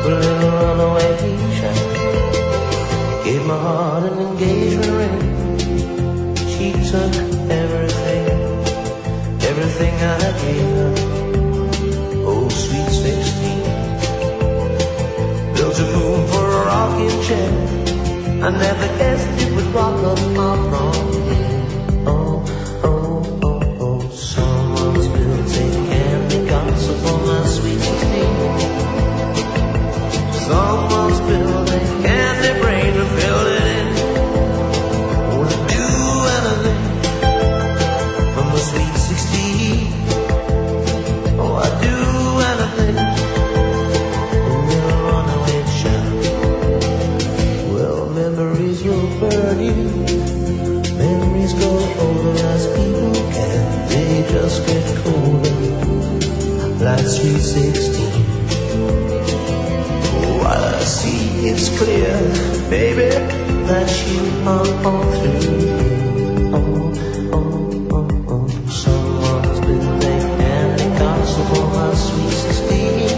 a little runaway child. Gave my heart an engagement ring. She took everything, everything I gave her. Oh, sweet 16. Built a moon for a rocking chair. I never guessed it would rock up my wrong here. Oh, oh, oh, oh. Someone's built a candy castle for my sweet 16. Someone's built a candy brain to fill it in. Would I do anything for my sweet 16? Oh, I'd do anything. A little runaway child. Well, memories will burn you. Memories grow older as people can. They just get colder, like sweet 16. What I see is clear, baby, that you are all through. Oh, oh, oh, oh. Someone's been there and they castle for my sweet 16.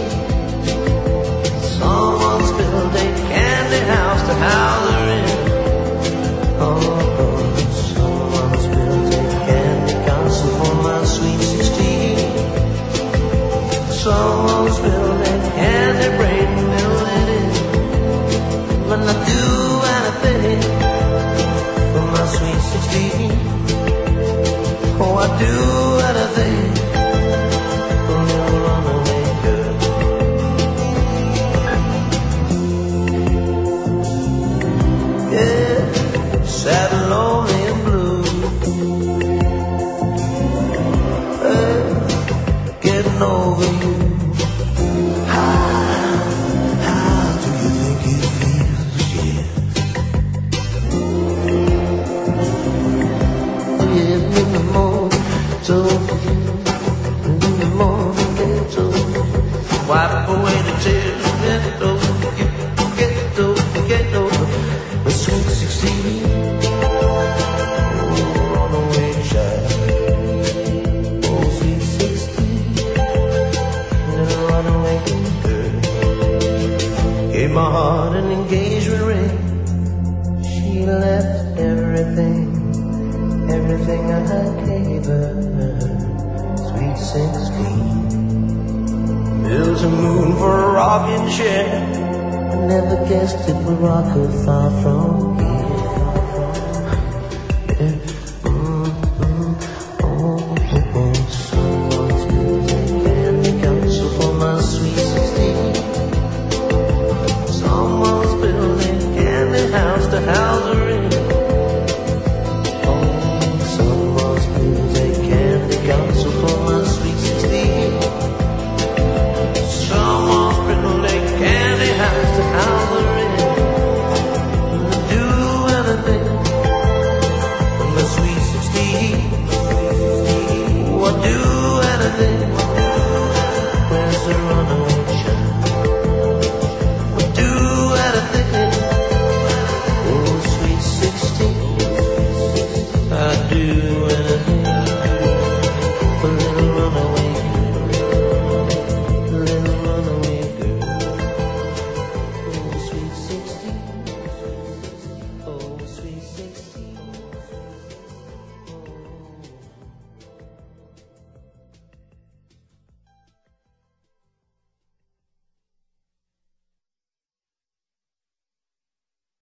Someone's built a candy house to house her in. Oh, oh. Someone's built a candy castle for my sweet 16. Someone's built a candy brain to fill it in. But I do anything for my sweet 16. Oh, I do anything for a little runaway girl. Yeah, sad and lonely and blue. Getting over you. Wipe away the tears, get over, get over, get over the sweet 16. Oh, runaway child. Oh, sweet 16. Little runaway girl. Gave my heart an engagement ring. She left everything, everything I gave her. Sweet 16. Built a moon for a rocking chair. I never guessed it would rock her far from here.